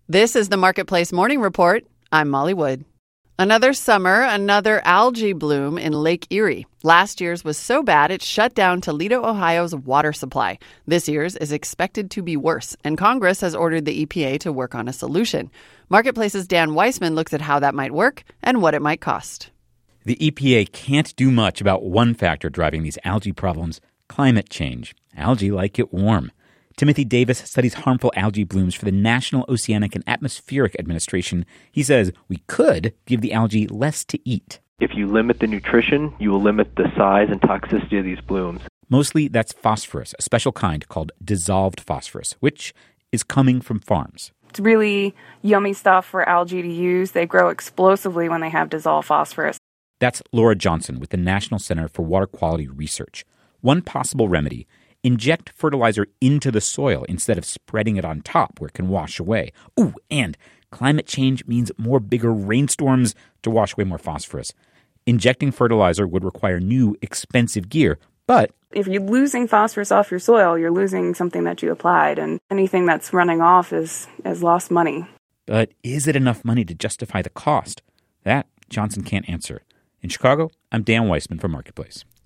This is the Marketplace Morning Report. I'm Molly Wood. Another summer, another algae bloom in Lake Erie. Last year's was so bad it shut down Toledo, Ohio's water supply. This year's is expected to be worse, and Congress has ordered the EPA to work on a solution. Marketplace's Dan Weissman looks at how that might work and what it might cost. The EPA can't do much about one factor driving these algae problems: climate change. Algae like it warm. Timothy Davis studies harmful algae blooms for the National Oceanic and Atmospheric Administration. He says we could give the algae less to eat. If you limit the nutrition, you will limit the size and toxicity of these blooms. Mostly that's phosphorus, a special kind called dissolved phosphorus, which is coming from farms. It's really yummy stuff for algae to use. They grow explosively when they have dissolved phosphorus. That's Laura Johnson with the National Center for Water Quality Research. One possible remedy: inject fertilizer into the soil instead of spreading it on top where it can wash away. Ooh, and climate change means more bigger rainstorms to wash away more phosphorus. Injecting fertilizer would require new, expensive gear, but if you're losing phosphorus off your soil, you're losing something that you applied, and anything that's running off is lost money. But is it enough money to justify the cost? That Johnson can't answer. In Chicago, I'm Dan Weissman for Marketplace.